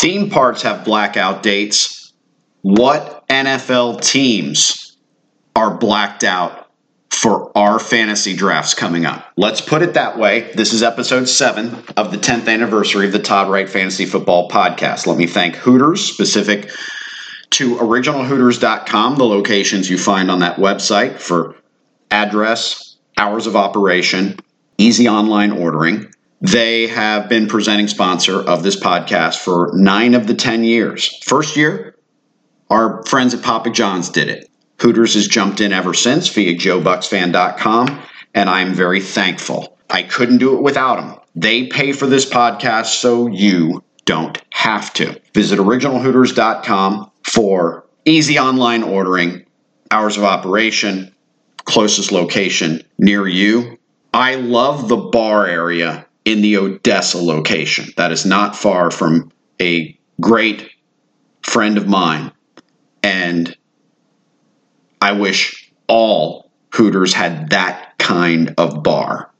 Theme parks have blackout dates. What NFL teams are blacked out for our fantasy drafts coming up? Let's put it that way. This is episode 7 of the 10th anniversary of the Todd Wright Fantasy Football Podcast. Let me thank Hooters, specific to originalhooters.com, the locations you find on that website for address, hours of operation, easy online ordering. They have been presenting sponsor of this podcast for 9 of the 10 years. First year, our friends at Papa John's did it. Hooters has jumped in ever since via JoeBucksFan.com, and I'm very thankful. I couldn't do it without them. They pay for this podcast so you don't have to. Visit originalhooters.com for easy online ordering, hours of operation, closest location near you. I love the bar area in the Odessa location. That is not far from a great friend of mine. And I wish all Hooters had that kind of bar.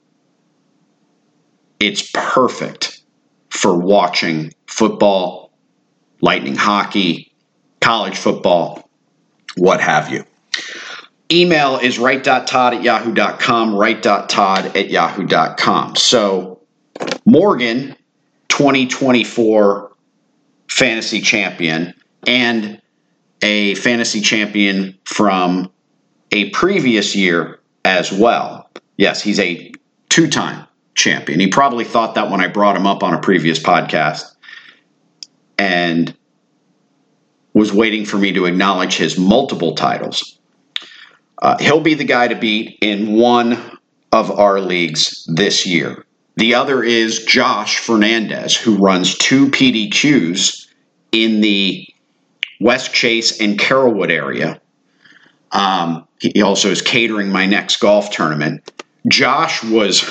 It's perfect for watching football, lightning hockey, college football, what have you. Email is wright.todd@yahoo.com, wright.todd@yahoo.com. So, Morgan, 2024 fantasy champion, and a fantasy champion from a previous year as well. Yes, he's a 2-time champion. He probably thought that when I brought him up on a previous podcast and was waiting for me to acknowledge his multiple titles. He'll be the guy to beat in one of our leagues this year. The other is Josh Fernandez, who runs 2 PDQs in the West Chase and Carrollwood area. He also is catering my next golf tournament. Josh was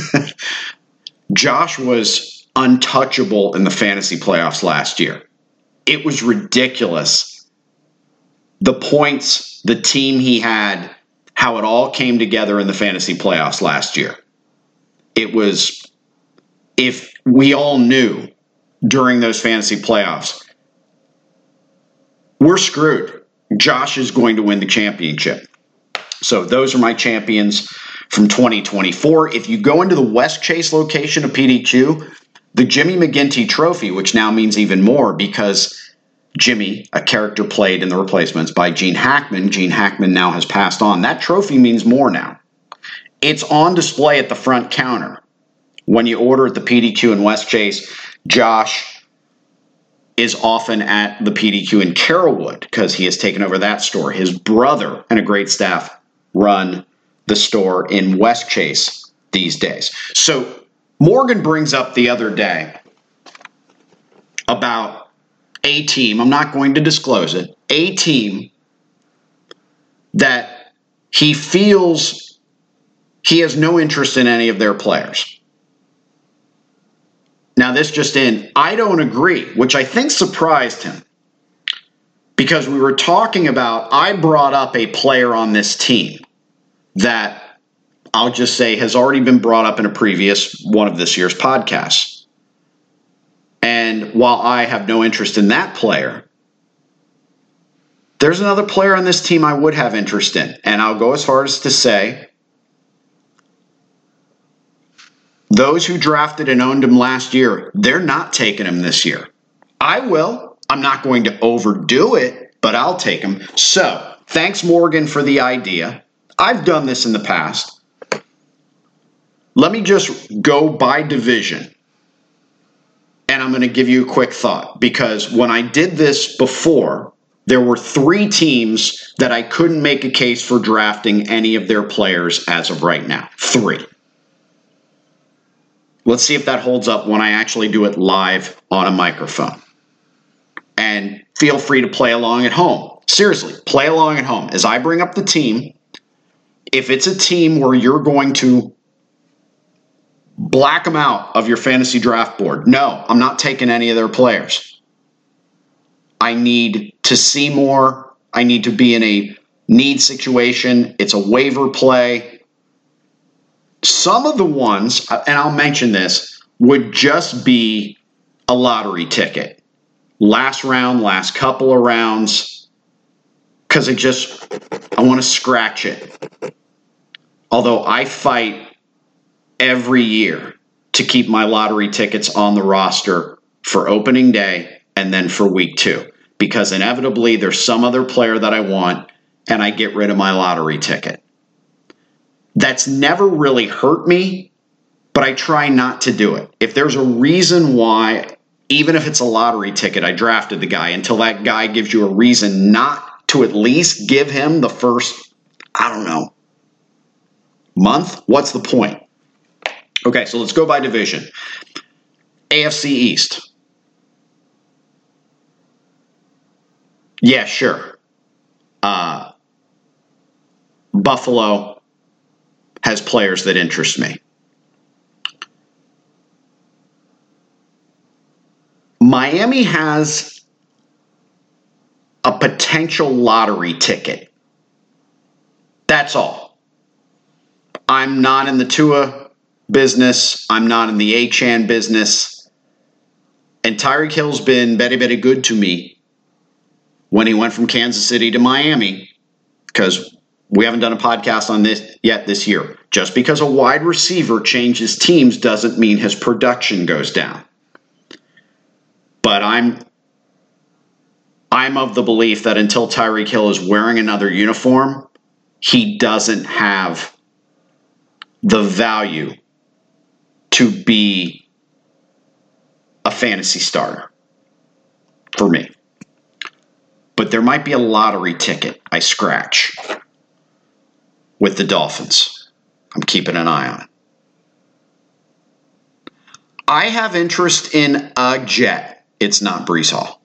untouchable in the fantasy playoffs last year. It was ridiculous. The points, the team he had, how it all came together in the fantasy playoffs last year. It was, if we all knew during those fantasy playoffs, we're screwed. Josh is going to win the championship. So those are my champions from 2024. If you go into the West Chase location of PDQ, the Jimmy McGinty Trophy, which now means even more because Jimmy, a character played in The Replacements by Gene Hackman. Gene Hackman now has passed on. That trophy means more now. It's on display at the front counter. When you order at the PDQ in West Chase, Josh is often at the PDQ in Carrollwood because he has taken over that store. His brother and a great staff run the store in West Chase these days. So Morgan brings up the other day about a team, I'm not going to disclose it, a team that he feels he has no interest in any of their players. Now, this just in, I don't agree, which I think surprised him. Because we were talking about, I brought up a player on this team that I'll just say has already been brought up in a previous one of this year's podcasts. And while I have no interest in that player, there's another player on this team I would have interest in. And I'll go as far as to say, those who drafted and owned him last year, they're not taking him this year. I will. I'm not going to overdo it, but I'll take him. So, thanks, Morgan, for the idea. I've done this in the past. Let me just go by division. And I'm going to give you a quick thought. Because when I did this before, there were 3 teams that I couldn't make a case for drafting any of their players as of right now. 3. Let's see if that holds up when I actually do it live on a microphone. And feel free to play along at home. Seriously, play along at home. As I bring up the team, if it's a team where you're going to black them out of your fantasy draft board, no, I'm not taking any of their players. I need to see more. I need to be in a need situation. It's a waiver play. Some of the ones, and I'll mention this, would just be a lottery ticket. last round, last couple of rounds, because I want to scratch it. Although I fight every year to keep my lottery tickets on the roster for opening day and then for week 2, because inevitably there's some other player that I want and I get rid of my lottery ticket. That's never really hurt me, but I try not to do it. If there's a reason why, even if it's a lottery ticket, I drafted the guy, until that guy gives you a reason not to at least give him the first, month, what's the point? Okay, so let's go by division. AFC East. Yeah, sure. Buffalo has players that interest me. Miami has a potential lottery ticket. That's all. I'm not in the Tua business. I'm not in the Achane business. And Tyreek Hill's been very, very good to me when he went from Kansas City to Miami, because we haven't done a podcast on this yet this year. Just because a wide receiver changes teams doesn't mean his production goes down. But I'm of the belief that until Tyreek Hill is wearing another uniform, he doesn't have the value to be a fantasy starter for me. But there might be a lottery ticket I scratch with the Dolphins. I'm keeping an eye on. I have interest in a Jet. It's not Breece Hall.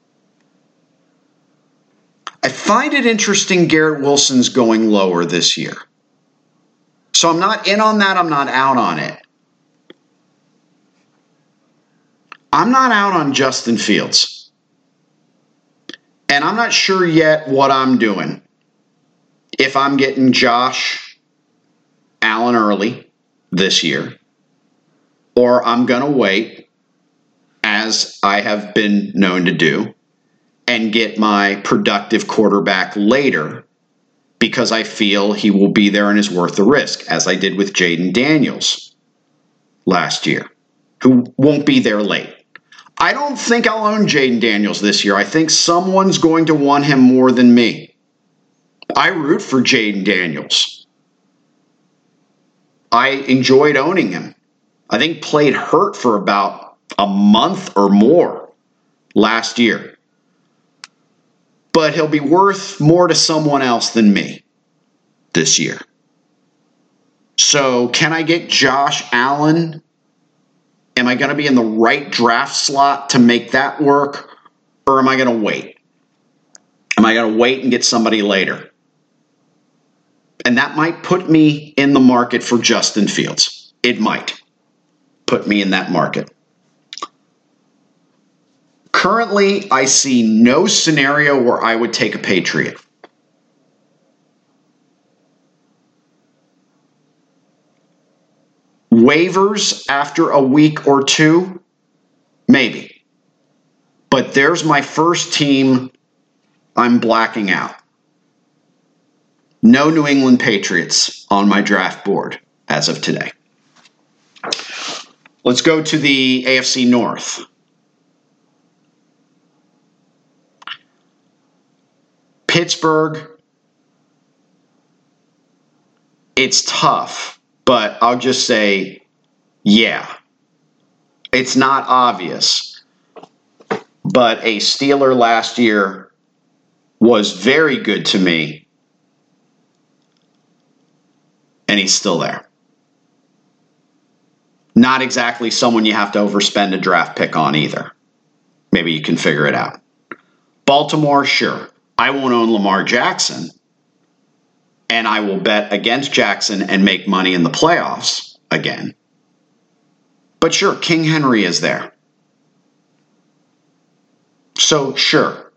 I find it interesting Garrett Wilson's going lower this year. So I'm not in on that. I'm not out on it. I'm not out on Justin Fields. And I'm not sure yet what I'm doing. If I'm getting Josh Allen early this year, or I'm going to wait, as I have been known to do, and get my productive quarterback later because I feel he will be there and is worth the risk, as I did with Jaden Daniels last year, who won't be there late. I don't think I'll own Jaden Daniels this year. I think someone's going to want him more than me. I root for Jaden Daniels. I enjoyed owning him. I think played hurt for about a month or more last year. But he'll be worth more to someone else than me this year. So can I get Josh Allen? Am I going to be in the right draft slot to make that work? Or am I going to wait? Am I going to wait and get somebody later? And that might put me in the market for Justin Fields. It might put me in that market. Currently, I see no scenario where I would take a Patriot. Waivers after a week or two, maybe. But there's my first team I'm blacking out. No New England Patriots on my draft board as of today. Let's go to the AFC North. Pittsburgh, it's tough, but I'll just say, yeah. It's not obvious, but a Steeler last year was very good to me, and he's still there. Not exactly someone you have to overspend a draft pick on either. Maybe you can figure it out. Baltimore, sure. I won't own Lamar Jackson, and I will bet against Jackson and make money in the playoffs again. But sure, King Henry is there. So sure,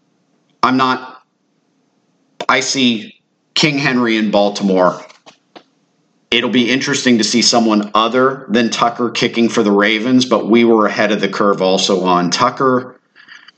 I see King Henry in Baltimore. It'll be interesting to see someone other than Tucker kicking for the Ravens, but we were ahead of the curve also on Tucker.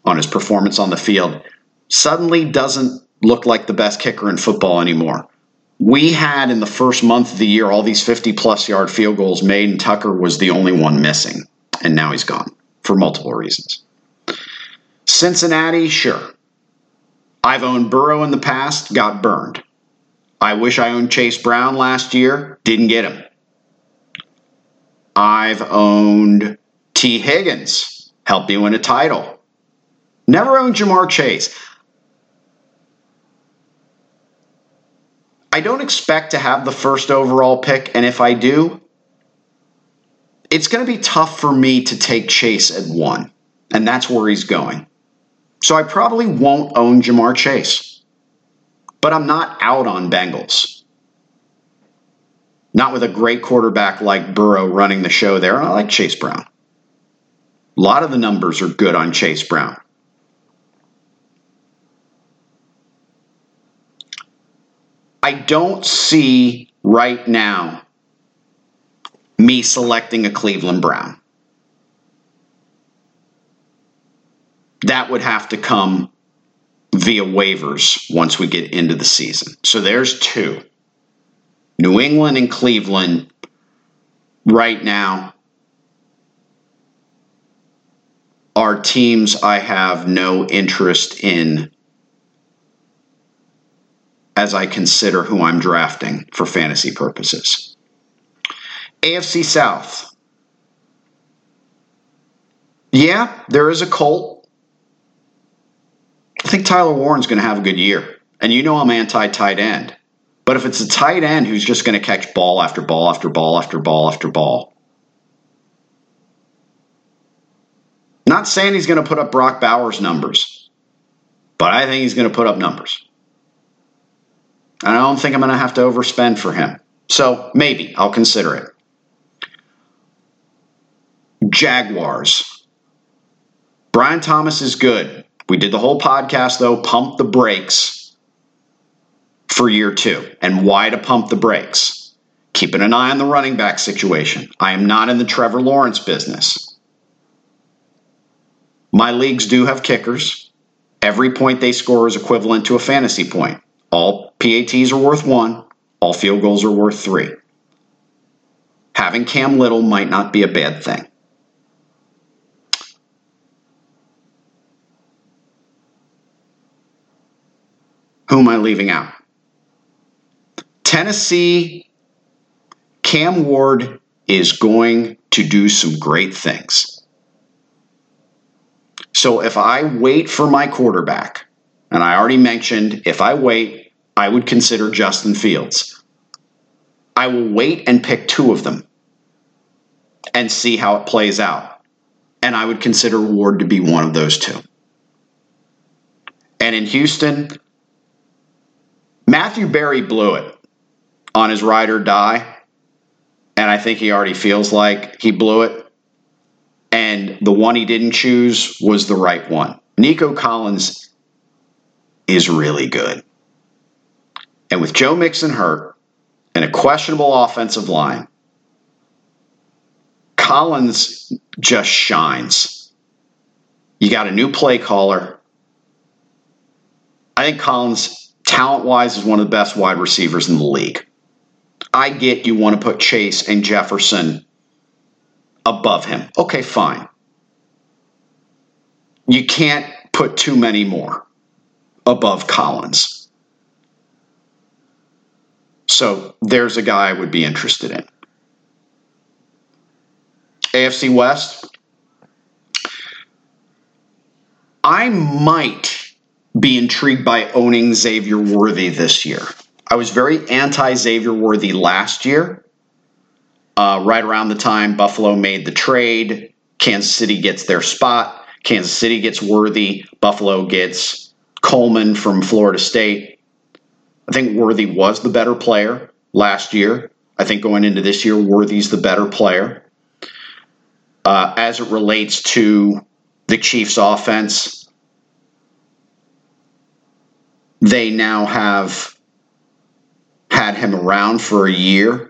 on his performance on the field, suddenly doesn't look like the best kicker in football anymore. We had in the first month of the year all these 50-plus yard field goals made, and Tucker was the only one missing. And now he's gone for multiple reasons. Cincinnati, sure. I've owned Burrow in the past, got burned. I wish I owned Chase Brown last year, didn't get him. I've owned T. Higgins, helped me win a title. Never owned Jamar Chase. I don't expect to have the first overall pick, and if I do, it's going to be tough for me to take Chase at 1, and that's where he's going. So I probably won't own Jamar Chase, but I'm not out on Bengals. Not with a great quarterback like Burrow running the show there, and I like Chase Brown. A lot of the numbers are good on Chase Brown. I don't see right now me selecting a Cleveland Brown. That would have to come via waivers once we get into the season. So there's 2. New England and Cleveland right now are teams I have no interest in as I consider who I'm drafting for fantasy purposes. AFC South. Yeah, there is a Colt. I think Tyler Warren's going to have a good year. And you know I'm anti-tight end. But if it's a tight end who's just going to catch ball after ball after ball after ball after ball. Not saying he's going to put up Brock Bowers numbers. But I think he's going to put up numbers. And I don't think I'm going to have to overspend for him. So maybe I'll consider it. Jaguars. Brian Thomas is good. We did the whole podcast, though, pump the brakes for year 2. And why to pump the brakes? Keeping an eye on the running back situation. I am not in the Trevor Lawrence business. My leagues do have kickers. Every point they score is equivalent to a fantasy point. All PATs are worth 1. All field goals are worth 3. Having Cam Little might not be a bad thing. Who am I leaving out? Tennessee, Cam Ward is going to do some great things. So if I wait for my quarterback, and I already mentioned if I wait, I would consider Justin Fields. I will wait and pick 2 of them and see how it plays out. And I would consider Ward to be one of those 2. And in Houston, Matthew Berry blew it on his ride or die, and I think he already feels like he blew it. And the one he didn't choose was the right one. Nico Collins is really good. And with Joe Mixon hurt and a questionable offensive line, Collins just shines. You got a new play caller. I think Collins, talent-wise, is one of the best wide receivers in the league. I get you want to put Chase and Jefferson above him. Okay, fine. You can't put too many more above Collins. So there's a guy I would be interested in. AFC West. I might be intrigued by owning Xavier Worthy this year. I was very anti-Xavier Worthy last year. Right around the time Buffalo made the trade, Kansas City gets their spot. Kansas City gets Worthy. Buffalo gets Coleman from Florida State. I think Worthy was the better player last year. I think going into this year, Worthy's the better player. As it relates to the Chiefs' offense, they now have had him around for a year.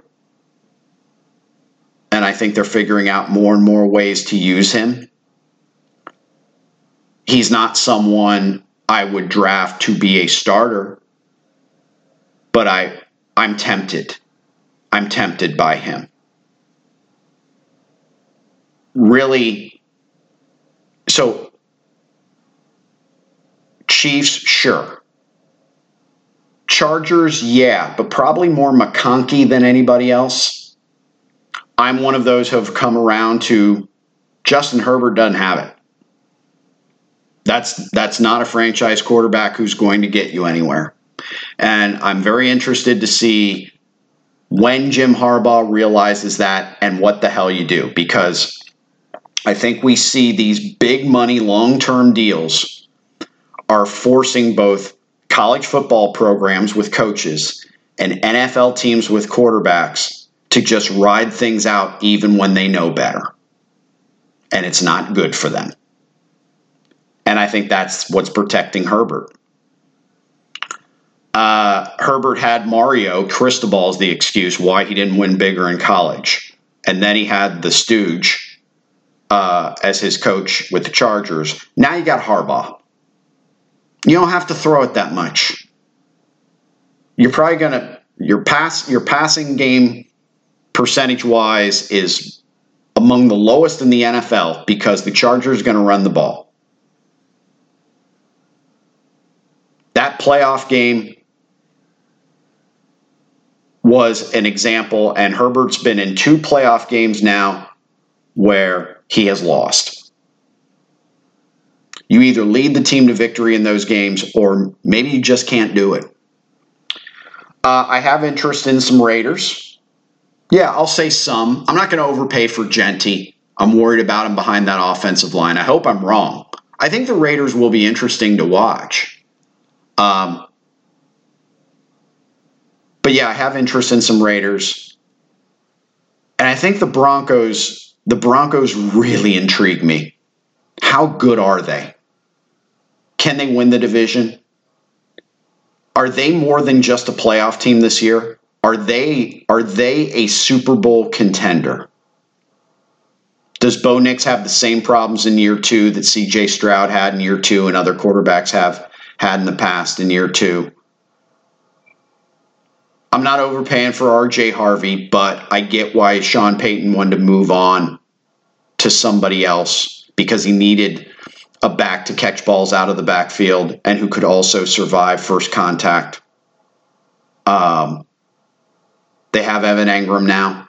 And I think they're figuring out more and more ways to use him. He's not someone I would draft to be a starter, but I'm tempted. I'm tempted by him. Really, so Chiefs, sure. Chargers, yeah, but probably more McConkey than anybody else. I'm one of those who have come around to Justin Herbert doesn't have it. That's not a franchise quarterback who's going to get you anywhere. And I'm very interested to see when Jim Harbaugh realizes that and what the hell you do, because I think we see these big money long-term deals are forcing both college football programs with coaches and NFL teams with quarterbacks to just ride things out even when they know better. And it's not good for them. And I think that's what's protecting Herbert. Herbert had Mario Cristobal as the excuse why he didn't win bigger in college. And then he had the Stooge as his coach with the Chargers. Now you got Harbaugh. You don't have to throw it that much. You're probably going to, your passing game percentage-wise is among the lowest in the NFL because the Chargers are going to run the ball. That playoff game was an example, and Herbert's been in 2 playoff games now where he has lost. You either lead the team to victory in those games, or maybe you just can't do it. I have interest in some Raiders. Yeah, I'll say some. I'm not going to overpay for Gentry. I'm worried about him behind that offensive line. I hope I'm wrong. I think the Raiders will be interesting to watch. But yeah, I have interest in some Raiders. And I think the Broncos really intrigue me. How good are they? Can they win the division? Are they more than just a playoff team this year? Are they a Super Bowl contender? Does Bo Nix have the same problems in year 2 that C.J. Stroud had in year 2 and other quarterbacks have had in the past in year 2? I'm not overpaying for R.J. Harvey, but I get why Sean Payton wanted to move on to somebody else because he needed a back to catch balls out of the backfield and who could also survive first contact. They have Evan Engram now.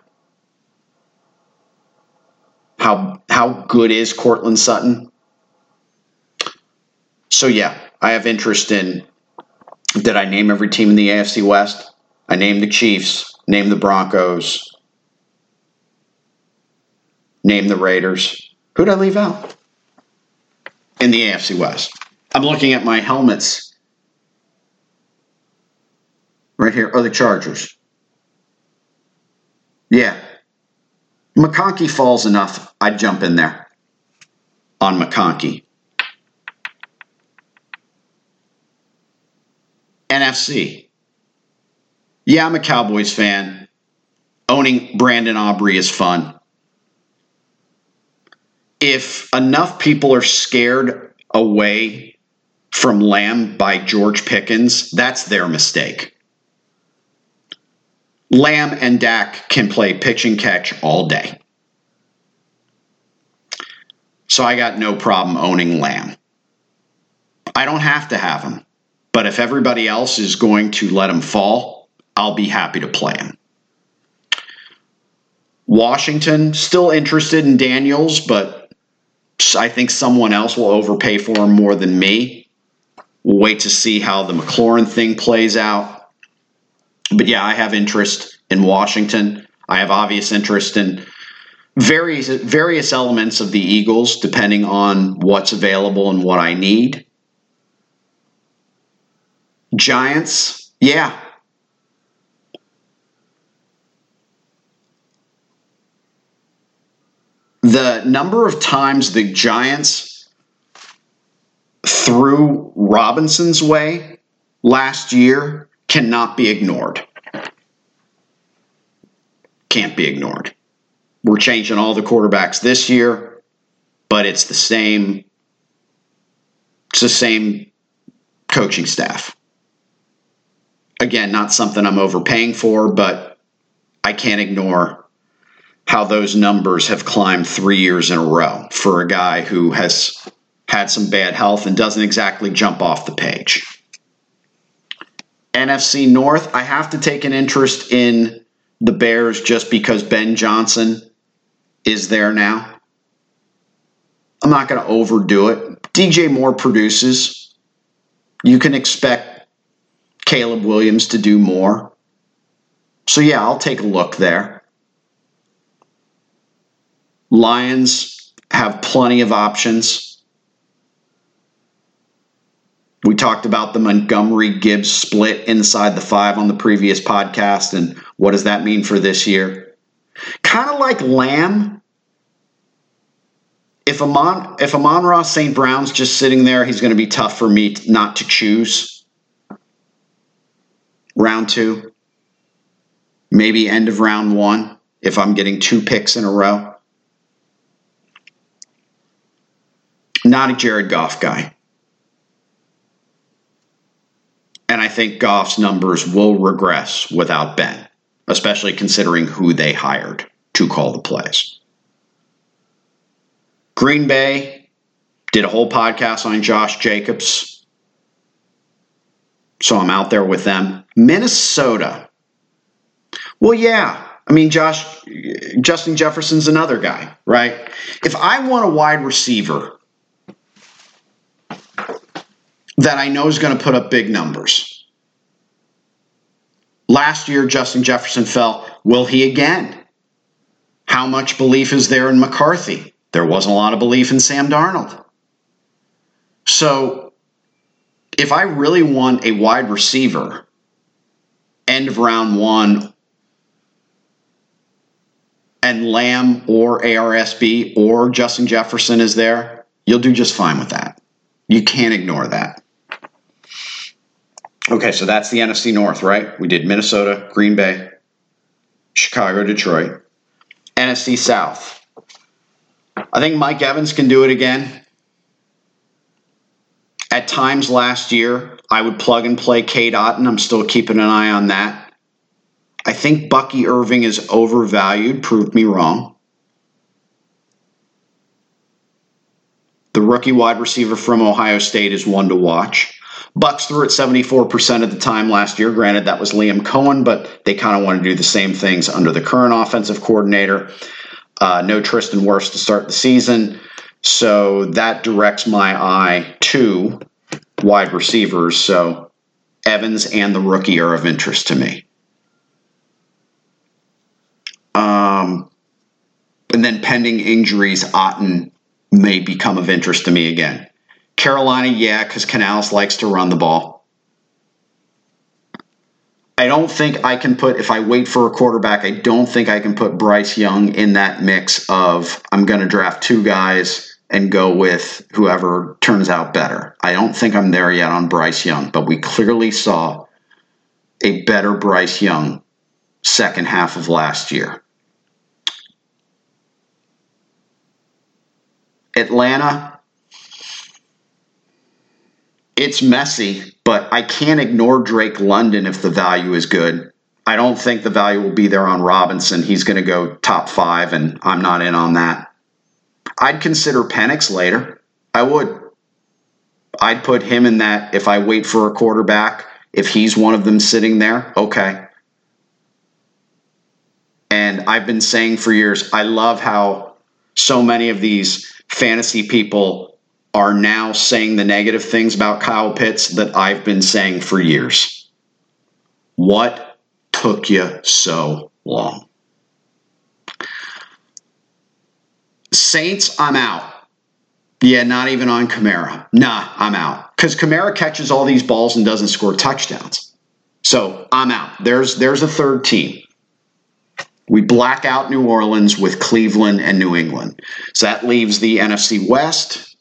How good is Cortland Sutton? So yeah, I have interest in, did I name every team in the AFC West? I named the Chiefs, named the Broncos, named the Raiders. Who did I leave out? In the AFC West. I'm looking at my helmets right here. Oh, the Chargers. Yeah. McConkey falls enough. I'd jump in there on McConkey. NFC. Yeah, I'm a Cowboys fan. Owning Brandon Aubrey is fun. If enough people are scared away from Lamb by George Pickens, that's their mistake. Lamb and Dak can play pitch and catch all day. So I got no problem owning Lamb. I don't have to have him. But if everybody else is going to let him fall, I'll be happy to play him. Washington, still interested in Daniels, but I think someone else will overpay for him more than me. We'll wait to see how the McLaurin thing plays out. But yeah, I have interest in Washington. I have obvious interest in various elements of the Eagles, depending on what's available and what I need. Giants, yeah. The number of times the Giants threw Robinson's way last year cannot be ignored. Can't be ignored. We're changing all the quarterbacks this year, but it's the same the same coaching staff. Again, not something I'm overpaying for, but I can't ignore how those numbers have climbed 3 years in a row for a guy who has had some bad health and doesn't exactly jump off the page. NFC North, I have to take an interest in the Bears just because Ben Johnson is there now. I'm not going to overdo it. DJ Moore produces. You can expect Caleb Williams to do more. So yeah, I'll take a look there. Lions have plenty of options. We talked about the Montgomery-Gibbs split inside the 5 on the previous podcast, and what does that mean for this year? Kind of like Lamb. If Amon-Ra St. Brown's just sitting there, he's going to be tough for me not to choose. Round 2. Maybe end of round 1 if I'm getting 2 picks in a row. Not a Jared Goff guy. And I think Goff's numbers will regress without Ben, especially considering who they hired to call the plays. Green Bay did a whole podcast on Josh Jacobs, so I'm out there with them. Minnesota. Well, yeah. I mean, Justin Jefferson's another guy, right? If I want a wide receiver that I know is going to put up big numbers. Last year, Justin Jefferson fell. Will he again? How much belief is there in McCarthy? There wasn't a lot of belief in Sam Darnold. So, if I really want a wide receiver, end of round 1, and Lamb or ARSB or Justin Jefferson is there, you'll do just fine with that. You can't ignore that. Okay, so that's the NFC North, right? We did Minnesota, Green Bay, Chicago, Detroit. NFC South. I think Mike Evans can do it again. At times last year, I would plug and play Cade Otton. I'm still keeping an eye on that. I think Bucky Irving is overvalued. Prove me wrong. The rookie wide receiver from Ohio State is one to watch. Bucks threw it 74% of the time last year. Granted, that was Liam Cohen, but they kind of want to do the same things under the current offensive coordinator. No Tristan Wirfs to start the season. So that directs my eye to wide receivers. So Evans and the rookie are of interest to me. And then pending injuries, Otton may become of interest to me again. Carolina, yeah, because Canales likes to run the ball. I don't think I can put, if I wait for a quarterback, I don't think I can put Bryce Young in that mix of I'm going to draft 2 guys and go with whoever turns out better. I don't think I'm there yet on Bryce Young, but we clearly saw a better Bryce Young second half of last year. Atlanta, it's messy, but I can't ignore Drake London if the value is good. I don't think the value will be there on Robinson. He's going to go top 5, and I'm not in on that. I'd consider Penix later. I would. I'd put him in that if I wait for a quarterback. If he's one of them sitting there, okay. And I've been saying for years, I love how so many of these fantasy people are now saying the negative things about Kyle Pitts that I've been saying for years. What took you so long? Saints, I'm out. Yeah, not even on Kamara. Nah, I'm out. Because Kamara catches all these balls and doesn't score touchdowns. So I'm out. There's a third team. We black out New Orleans with Cleveland and New England. So that leaves the NFC West.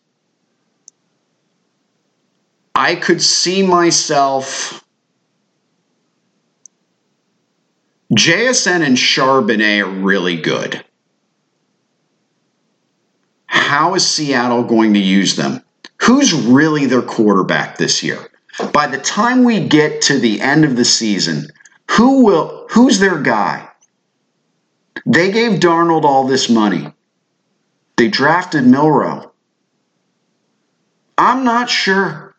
I could see myself. JSN and Charbonnet are really good. How is Seattle going to use them? who's really their quarterback this year? By the time we get to the end of the season, who's their guy? They gave Darnold all this money. They drafted Milroe. I'm not sure.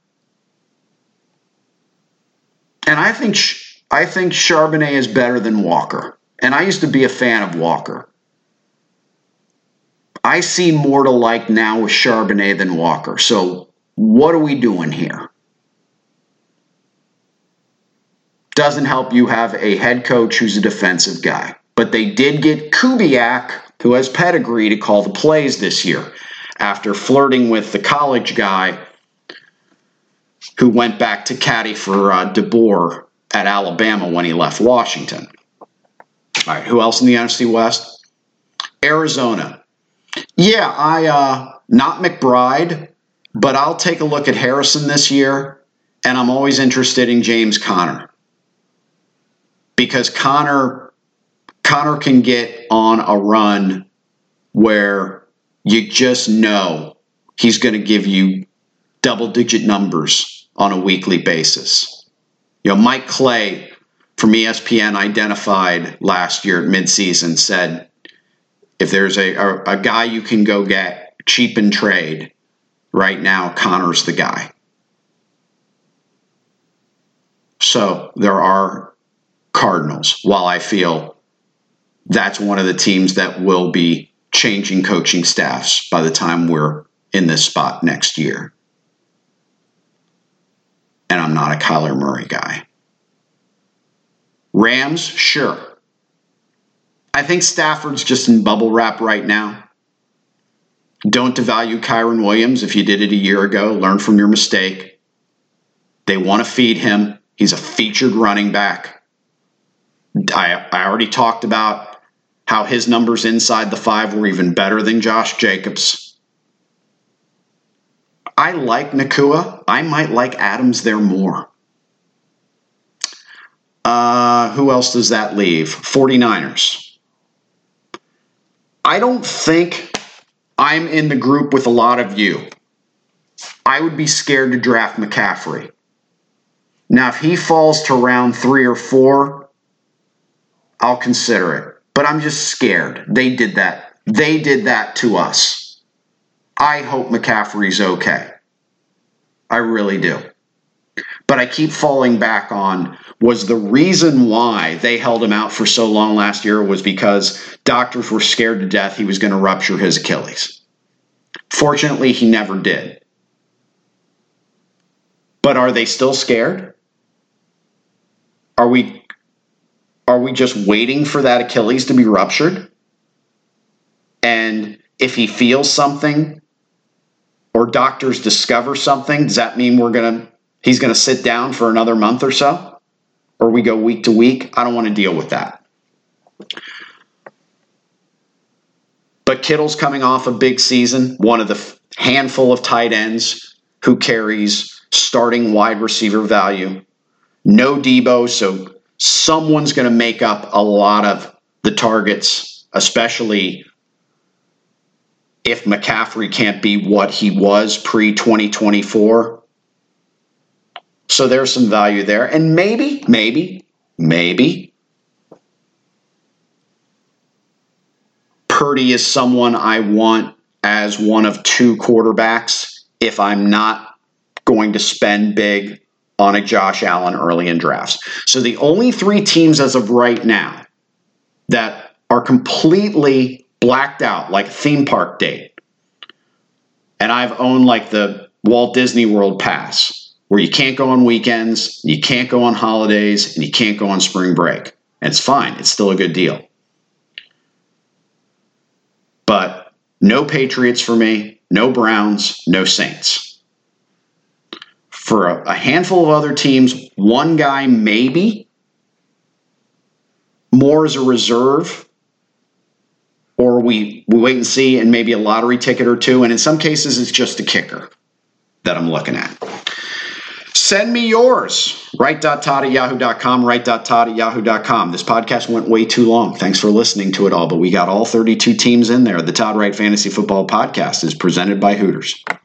And I think Charbonnet is better than Walker. And I used to be a fan of Walker. I see more to like now with Charbonnet than Walker. So what are we doing here? Doesn't help you have a head coach who's a defensive guy. But they did get Kubiak, who has pedigree, to call the plays this year after flirting with the college guy who went back to caddy for DeBoer at Alabama when he left Washington. All right, who else in the NFC West? Arizona. Yeah, not McBride, but I'll take a look at Harrison this year, and I'm always interested in James Conner. Because Conner can get on a run where you just know he's going to give you double-digit numbers on a weekly basis. Mike Clay from ESPN identified last year at midseason, said if there's a guy you can go get cheap and trade, right now Conner's the guy. So there are Cardinals, while I feel that's one of the teams that will be changing coaching staffs by the time we're in this spot next year. And I'm not a Kyler Murray guy. Rams, sure. I think Stafford's just in bubble wrap right now. Don't devalue Kyren Williams if you did it a year ago. Learn from your mistake. They want to feed him. He's a featured running back. I already talked about how his numbers inside the 5 were even better than Josh Jacobs. I like Nakua. I might like Adams there more. Who else does that leave? 49ers. I don't think I'm in the group with a lot of you. I would be scared to draft McCaffrey. Now, if he falls to round 3 or 4, I'll consider it. But I'm just scared. They did that. They did that to us. I hope McCaffrey's okay. I really do. But I keep falling back on, was the reason why they held him out for so long last year was because doctors were scared to death he was going to rupture his Achilles. Fortunately, he never did. But are they still scared? Are we just waiting for that Achilles to be ruptured? And if he feels something or doctors discover something, does that mean he's going to sit down for another month or so? Or we go week to week? I don't want to deal with that. But Kittle's coming off a big season, one of the handful of tight ends who carries starting wide receiver value. No Debo, so someone's going to make up a lot of the targets, especially if McCaffrey can't be what he was pre-2024. So there's some value there. And maybe Purdy is someone I want as one of 2 quarterbacks if I'm not going to spend big on a Josh Allen early in drafts. So the only 3 teams as of right now that are completely blacked out, like a theme park date, and I've owned like the Walt Disney World Pass, where you can't go on weekends, you can't go on holidays, and you can't go on spring break. And it's fine. It's still a good deal. But no Patriots for me, no Browns, no Saints. For a handful of other teams, one guy maybe, more as a reserve, or we wait and see and maybe a lottery ticket or 2. And in some cases, it's just a kicker that I'm looking at. Send me yours. Write.todd@yahoo.com, write.todd@yahoo.com. This podcast went way too long. Thanks for listening to it all, but we got all 32 teams in there. The Todd Wright Fantasy Football Podcast is presented by Hooters.